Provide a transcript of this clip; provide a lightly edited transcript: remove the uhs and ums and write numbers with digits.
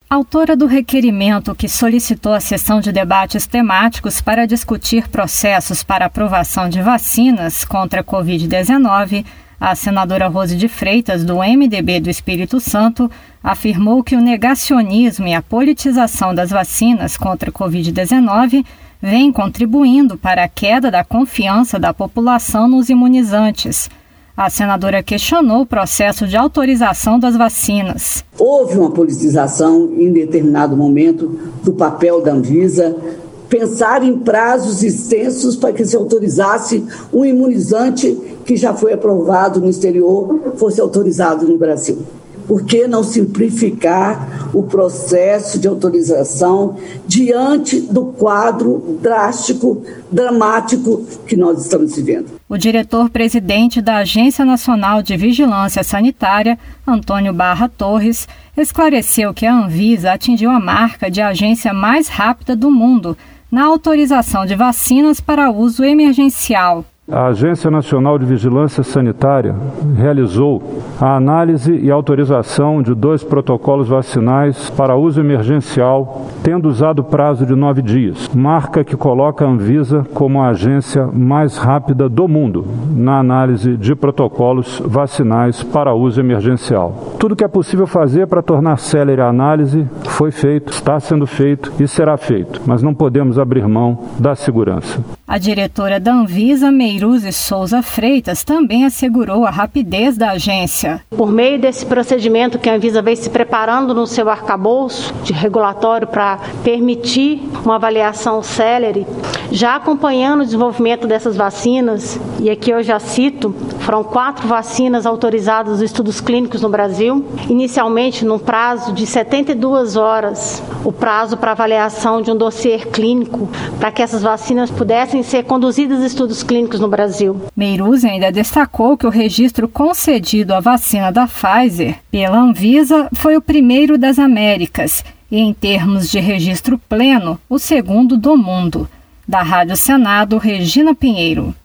Autora do requerimento que solicitou a sessão de debates temáticos para discutir processos para aprovação de vacinas contra a Covid-19, a senadora Rose de Freitas, do MDB do Espírito Santo, afirmou que o negacionismo e a politização das vacinas contra a Covid-19 vem contribuindo para a queda da confiança da população nos imunizantes. A senadora questionou o processo de autorização das vacinas. Houve uma politização em determinado momento do papel da Anvisa, pensar em prazos extensos para que se autorizasse um imunizante que já foi aprovado no exterior, fosse autorizado no Brasil. Por que não simplificar o processo de autorização diante do quadro drástico, dramático que nós estamos vivendo? O diretor-presidente da Agência Nacional de Vigilância Sanitária, Antônio Barra Torres, esclareceu que a Anvisa atingiu a marca de agência mais rápida do mundo na autorização de vacinas para uso emergencial. A Agência Nacional de Vigilância Sanitária realizou a análise e autorização de 2 protocolos vacinais para uso emergencial, tendo usado prazo de 9 dias, marca que coloca a Anvisa como a agência mais rápida do mundo na análise de protocolos vacinais para uso emergencial. Tudo que é possível fazer para tornar célere a análise foi feito, está sendo feito e será feito, mas não podemos abrir mão da segurança. A diretora da Anvisa, Meiruze Souza Freitas, também assegurou a rapidez da agência. Por meio desse procedimento que a Anvisa vem se preparando no seu arcabouço de regulatório para permitir uma avaliação célere, já acompanhando o desenvolvimento dessas vacinas, e aqui eu já cito, foram 4 vacinas autorizadas nos estudos clínicos no Brasil, inicialmente num prazo de 72 horas, o prazo para avaliação de um dossiê clínico, para que essas vacinas pudessem ser conduzidas a estudos clínicos no Brasil. Meiruze ainda destacou que o registro concedido à vacina da Pfizer pela Anvisa foi o primeiro das Américas e, em termos de registro pleno, o segundo do mundo. Da Rádio Senado, Regina Pinheiro.